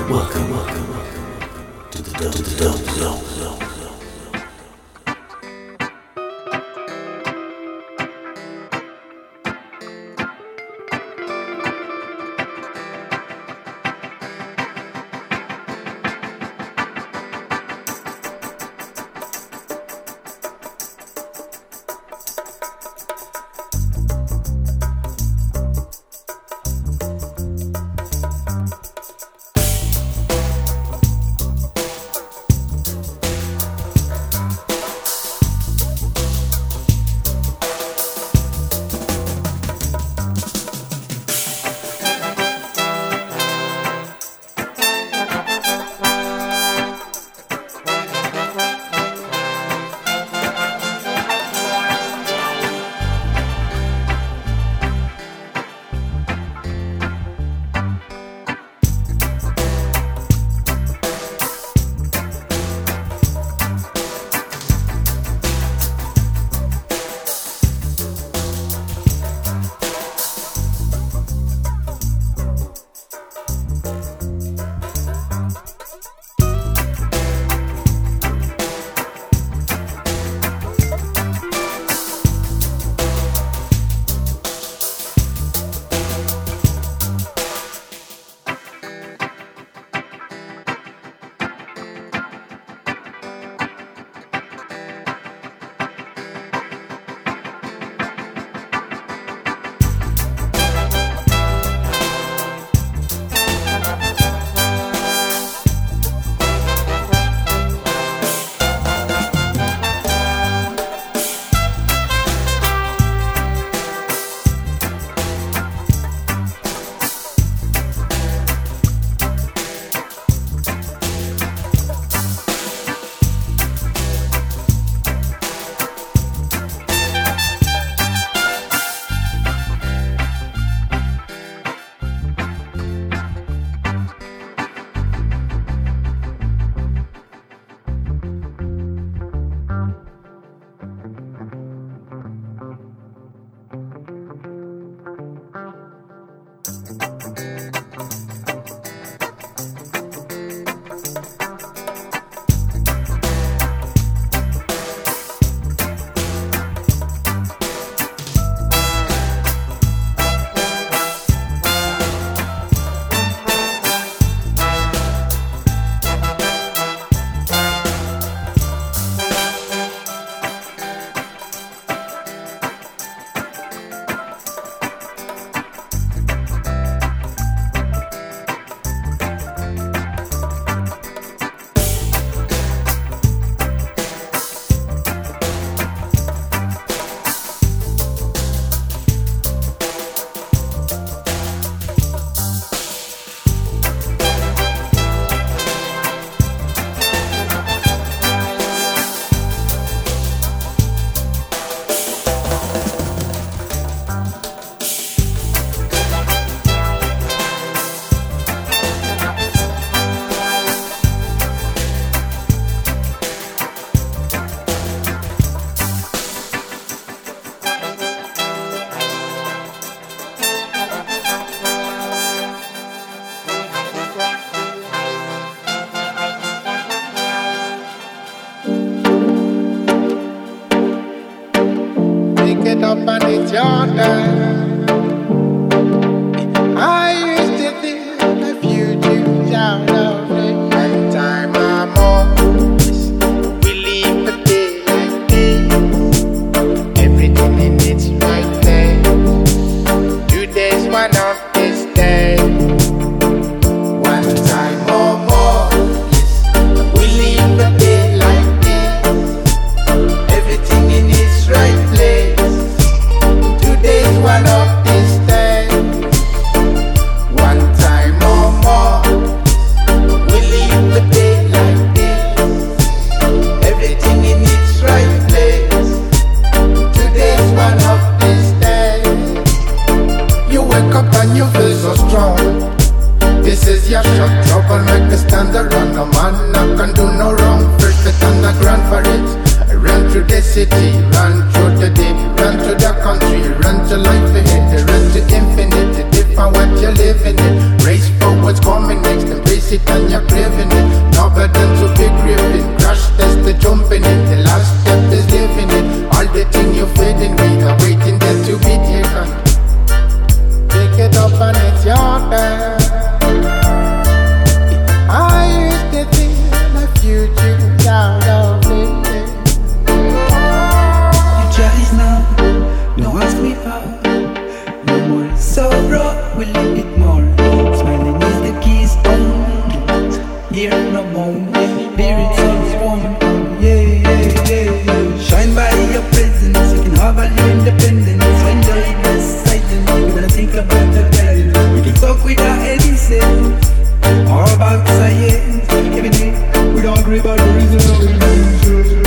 Welcome to the Dome Zone. Get up and it's your turn. I used to think the future's out of reach. One time I'm on this, we live a day like this. Everything in its right place. Today's one of these days. One time or more, yes, we live a day like this. Everything in its right place. Today's one of these days. One time or more, we live a day like this. Everything in its right place. Today's one of these days. You wake up and you feel so strong. This is your shot, troublemaker, stand around. No man not can do no wrong. First fit on the ground for it. Run through the city, run through the deep, run to the country, run to life ahead, run to infinite. Different what you're living in. Race for what's coming next. Embrace it and you're craving it. Never than to be grieving. Crash test the jumping in. The last step is living it. All the thing you're fading with are waiting there to be taken. Pick it up and it's your turn. I used to think the future's out of it. Future now, don't ask me how. No more sorrow, we live it more. Smiling is the keystone. Here no more, spirits of strong. Yeah. Shine by your presence, you can have a new independence. Enjoy the silence, you gotta think about the guidance. We can talk with our Edison, all about science. Even if we don't agree about the reason of it.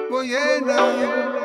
Oh yeah, now.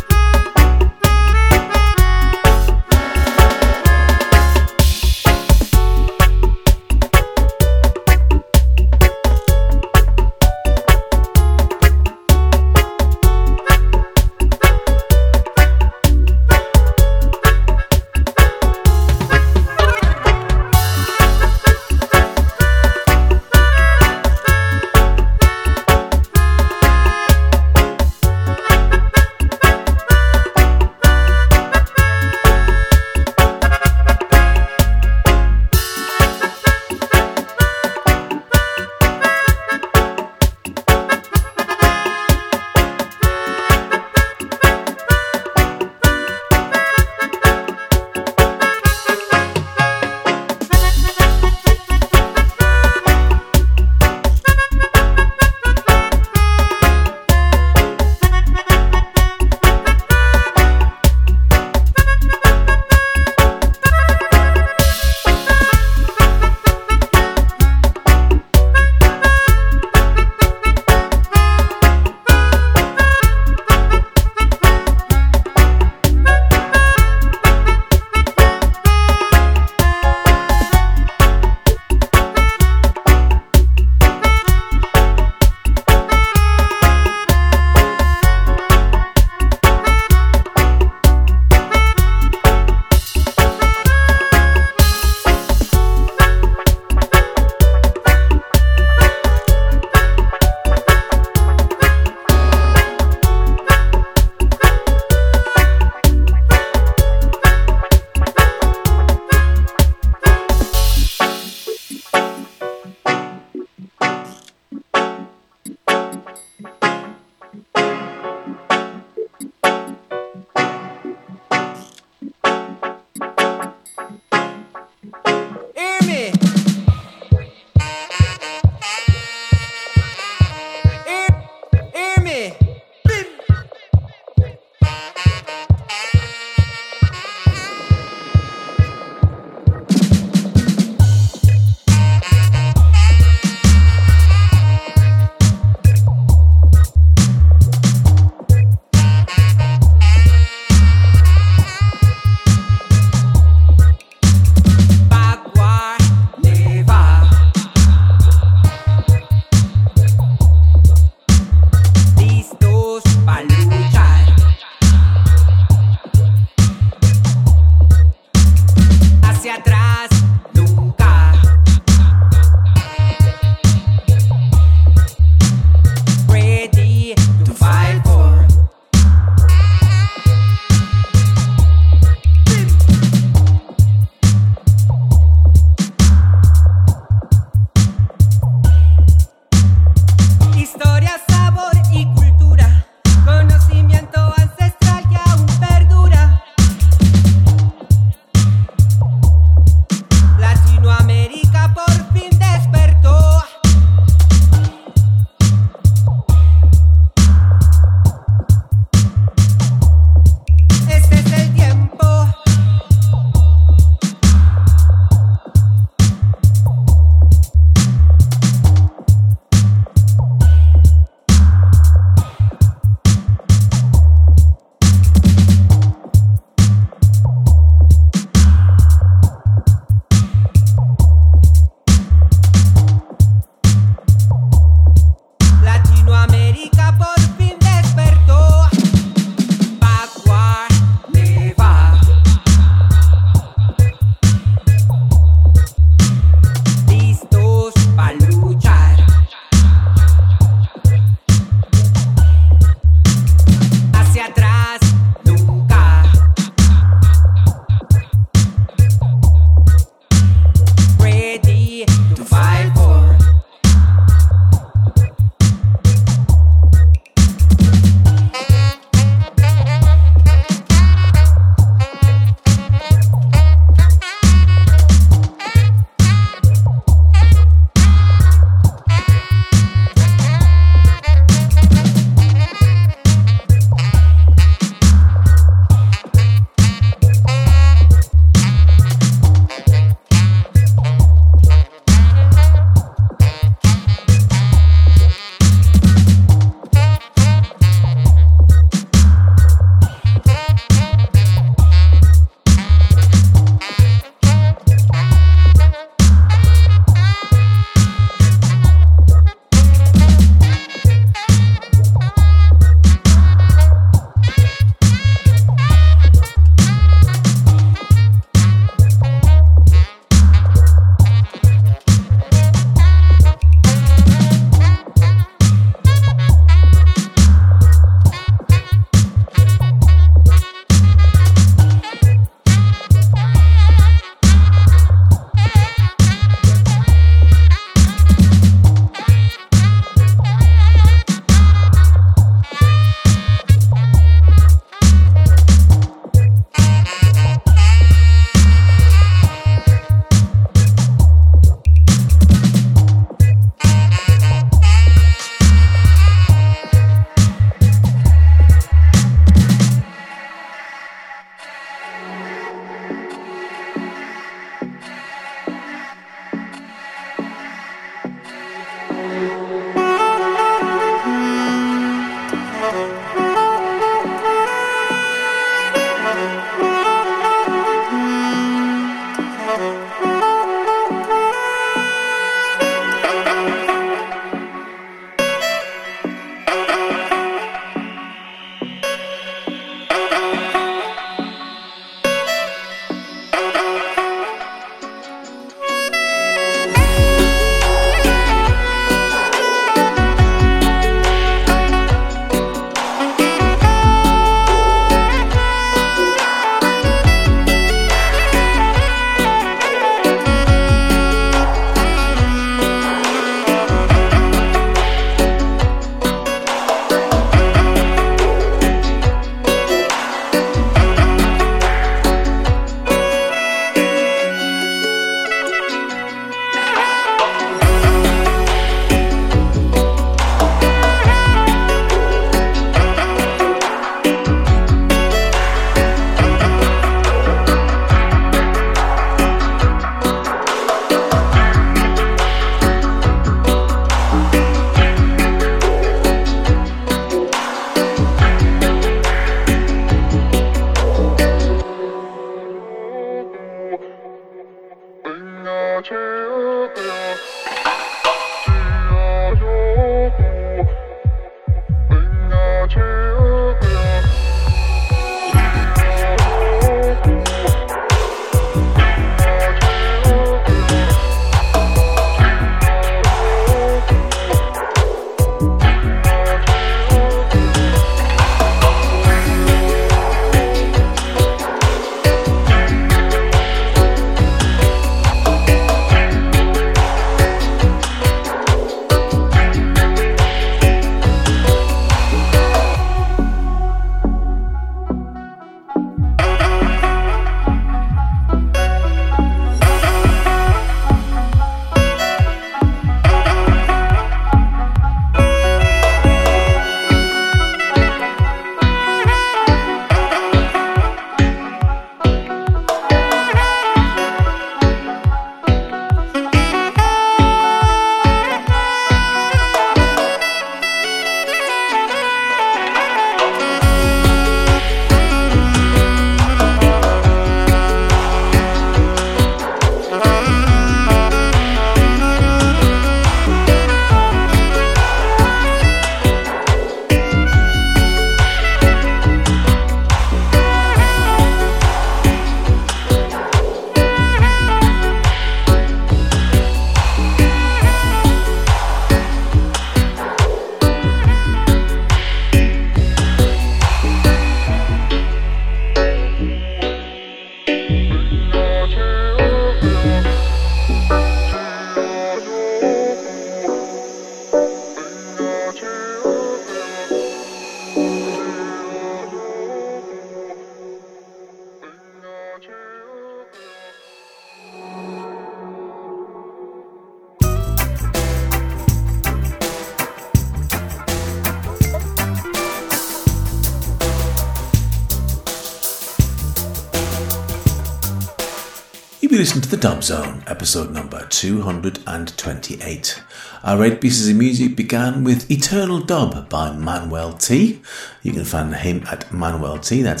You're listening to the Dub Zone, episode number 228. Our 8 pieces of music began with Eternal Dub by Manuel T. You can find him at Manuel T, that's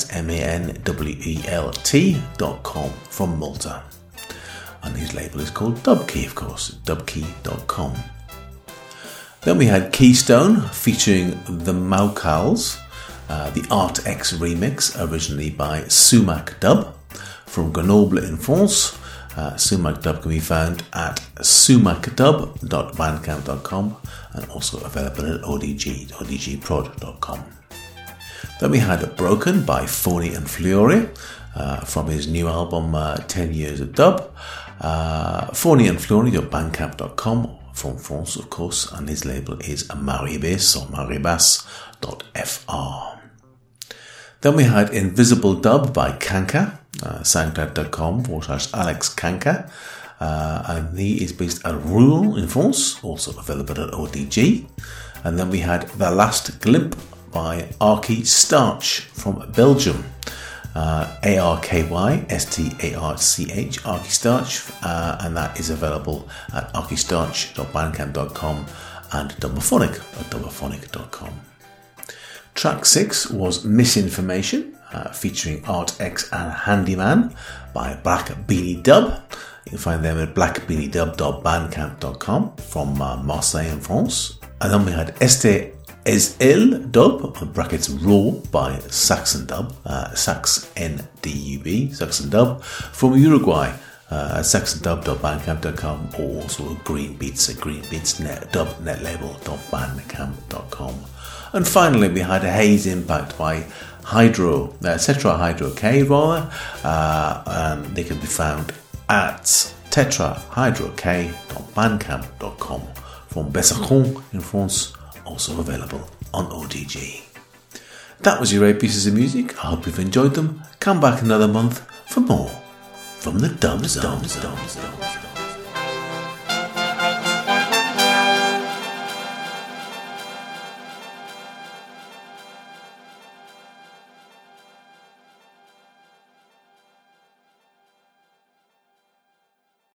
MANWELT.com, from Malta. And his label is called Dubkey, of course, dubkey.com. Then we had Keystone featuring the Maukals, the Art X remix, originally by Sumac Dub from Grenoble in France. Sumac Dub can be found at sumacdub.bandcamp.com and also available at odgprod.com. Then we had Broken by Phony and Fury from his new album 10 Years of Dub. phonyandfury.bandcamp.com from France, of course, and his label is Maribas or maribas.fr. Then we had Invisible Dub by Kanka, soundcloud.com/Alex Kanka, and he is based at Rouen in France, also available at ODG. And then we had The Last Glimp by Arky Starch from Belgium, ARKYSTARCH, Arky Starch, and that is available at arkystarch.bandcamp.com and Doublethonic.com. Track 6 was Misinformation, featuring Art X and Handyman by Black Beanie Dub. You can find them at blackbeaniedub.bandcamp.com from Marseille in France. And then we had Este Es El Dub, brackets Raw, by Saxon Dub, Sax N-D-U-B, Saxon Dub, from Uruguay, saxondub.bandcamp.com, or also Green Beats at greenbeatsnetlabel.bandcamp.com. And finally, we had a Haze Impact by Hydro, Tetrahydro K rather, and they can be found at tetrahydrok.bandcamp.com from Bessacon in France, also available on ODG. That was your 8 pieces of music. I hope you've enjoyed them. Come back another month for more from the Dub Zone.